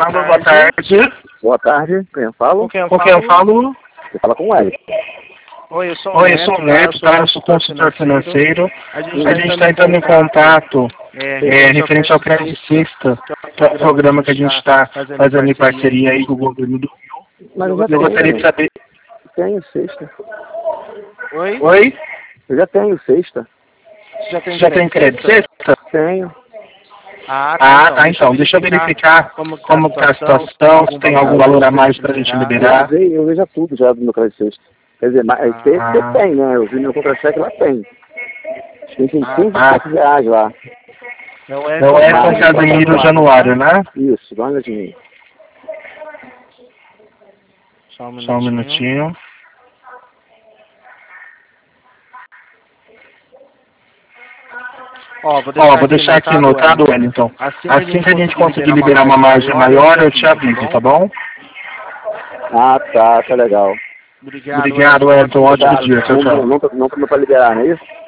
Alô, boa tarde. Boa tarde, quem eu falo? Com quem eu falo? Você fala com o Ed. Oi, eu sou o Neto, tá? Eu sou consultor financeiro. A gente está entrando em contato referente ao crédito sexta, que é o programa que a gente está fazendo em parceria aí com o governo do Rio. Mas Eu gostaria de saber... Tenho sexta. Oi? Eu já tenho sexta. Já tem crédito sexta? Tenho. Tá, então. Deixa eu verificar como está a situação, se tem algum valor a mais para a gente liberar. Eu vejo tudo já do meu crédito sexta. Quer dizer, você tem, né? Eu vi meu contra-cheque lá, tem. Tem 15 reais lá. Não é com Casimiro Januário, né? Isso, dá uma olhadinha. Só um minutinho. Vou deixar aqui anotado, Wellington. Assim que a gente conseguir liberar uma margem maior, eu te aviso, tá bom? Tá legal. Obrigado, Wellington. Ótimo dia. Tchau, tchau. Não para liberar, não é isso?